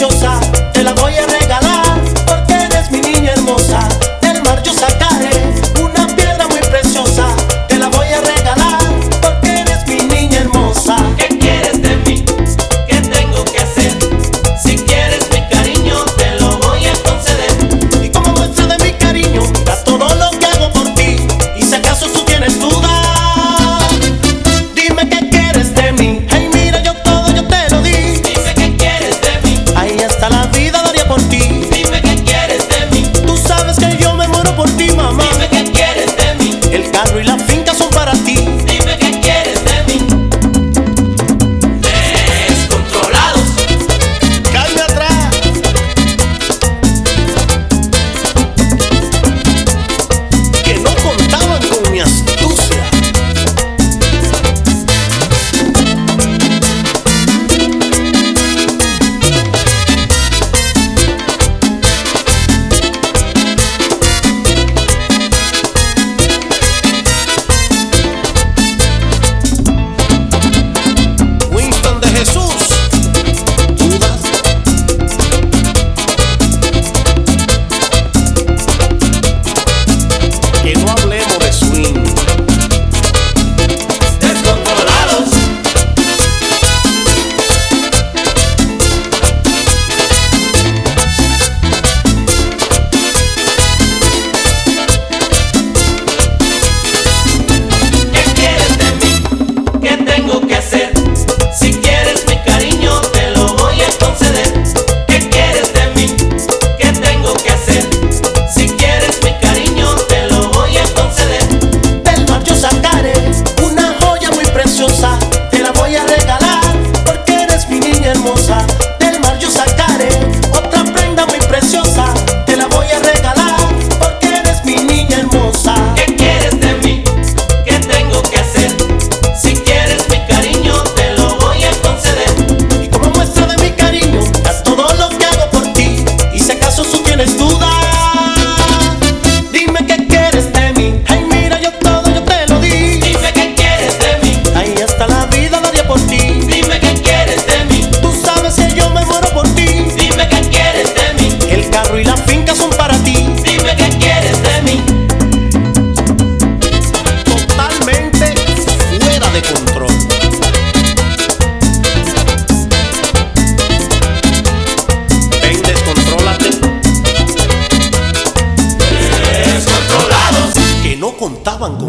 preciosa, te la voy a regalar, porque eres mi niña hermosa. Del mar yo sacaré una piedra muy preciosa, te la voy a regalar, porque eres mi niña hermosa. ¿Qué quieres de mí? ¿Qué tengo que hacer? Si quieres mi cariño, te lo voy a conceder. Y como muestra de mi cariño, mira todo lo que hago por ti. Y si acaso tú tienes duda, dime qué quieres de mí. Hey, mira, yo todo yo te lo di. Dime qué quieres de mí. Ahí hasta la vida daría por ti. Dime qué quieres de mí. Tú sabes que yo me muero por ti, mamá. Dime qué quieres de mí. El carro y la finca son para ti. Dime qué quieres de mí. Descontrolados. Calme atrás. Que no contaban con mi astucia. Winston de Jesús. ¿Dudas? Que no hablemos de swing. Descontrolados. ¿Qué quieres de mí? ¿Qué tengo que hacer? Si quieres mi cariño, te lo voy a conceder. ¿Qué quieres de mí? ¿Qué tengo que hacer? Si quieres mi cariño, te lo voy a conceder. Del mar yo sacaré una joya muy preciosa, te la voy a regalar, porque eres mi niña hermosa. Del mar yo sacaré otra prenda muy preciosa, te la voy a regalar, porque eres mi niña hermosa. ¿Qué quieres de mí? ¿Qué tengo que hacer? Si quieres mi cariño, te lo voy a conceder. Y como muestra de mi cariño, haz todo lo que hago por ti. Y si acaso tú tienes duda, dime qué quieres de mí. Ay, mira, yo todo yo te lo di. Dime qué quieres de mí. Ahí hasta la vida daría por ti. Dime qué quieres de mí. Tú sabes que yo me muero por ti. Dime qué quieres de mí. El carro y la finca son para ti. Dime qué quieres de mí. Totalmente fuera de control. Ven, descontrólate. Descontrolados. Que no contaban con